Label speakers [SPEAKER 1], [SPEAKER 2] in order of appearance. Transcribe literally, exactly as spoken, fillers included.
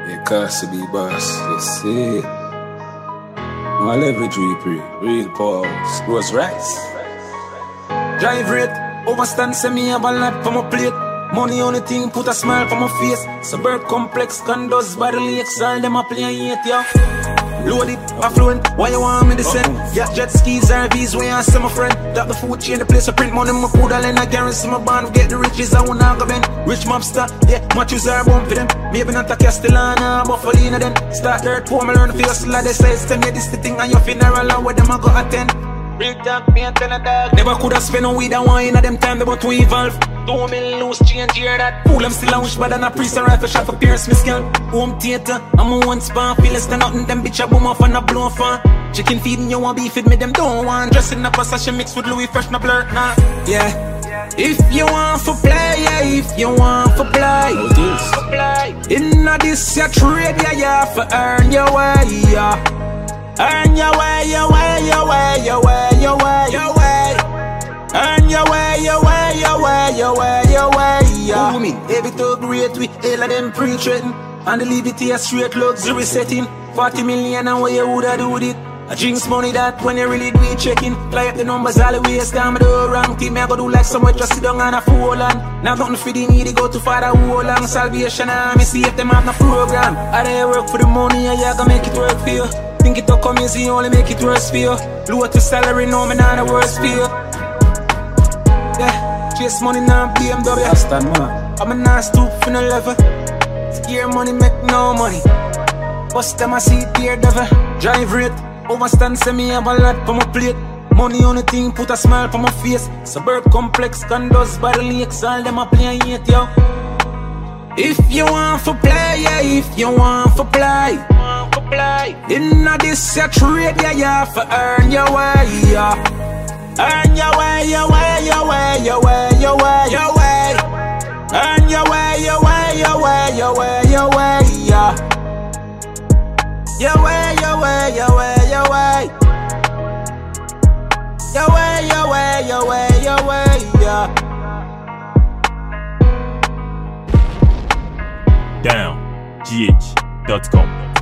[SPEAKER 1] It costs to be boss, you see it. My leverage we pray, real power, Rose Rice. Drive rate, overstand, send me have a lot for my plate. Money only thing, put a smile for my face. Suburb complex, condos by the lakes, all them a play and hate, yo. Loaded, affluent, why you want me to send? Yeah, jet skis, R Vs, where I see my friend. Drop the food chain, the place I print money, my food, all in I guarantee my bond. Get the riches, I wanna go bend. Rich mobster, yeah, matches are bump for them. Maybe not a Castellana, but for the then. Start dirt poor, me learn to feel like they say. Tell me this the thing on your funeral, and where them I go attend. Real talk, me and tell a dog. Never coulda spent a weed and wine at them time, they want to evolve. Two million loose change, hear that. Fool, I'm still a wish, but I'm a priest, a rifle shot for Pierce, me scan. Home theater, I'm a one span, feel less than nothing, them bitch a boom off and a blow off on. Chicken feeding, you want beef with me, them don't want. Dressing up a sachet mixed with Louis Fresh, no blur, nah. Yeah. If you want for play, yeah, if you want for play. Inna this your trade, yeah, yeah, for earn your way, yeah. Earn your way, your way, your way, your way, your way, your way. Earn your way, your way, your way, your way, your way, yeah. Who me? Every talk great, we all of them pre-threaten. And the leave it here straight luxury setting. Forty million and what you woulda do with it? I drinks money that when you really do it checking. Fly up the numbers all the way, scam do wrong. Keep me I go do like somewhere just sit down and a fool on. Now nothing for the need, go too far that whole long. Salvation and me see if them have no program. I they work for the money and you gonna make it work for you. Think it will come easy, only make it worse for you. Lower to salary, no me not the worst for you. Yeah, chase money now B M W. I'm a nice stoop for no level. Scare money make no money. Bust them I see dear devil. Drive rate, overstand send me have a lot for my plate. Money on the thing, put a smile for my face. Suburb complex, condos by the lakes, all them a play and hate, yo. If you want for play, yeah, if you want for play, want for play. Inna this your trade, yeah, yeah, for earn your way, yeah. Earn your way, your way, your way, your way, your way, your way. Earn your way, your way, your way, your way, your way, yeah. Your way, your way, your way, your way. Your way, your way, your way, your way, yeah.
[SPEAKER 2] Down G H dot com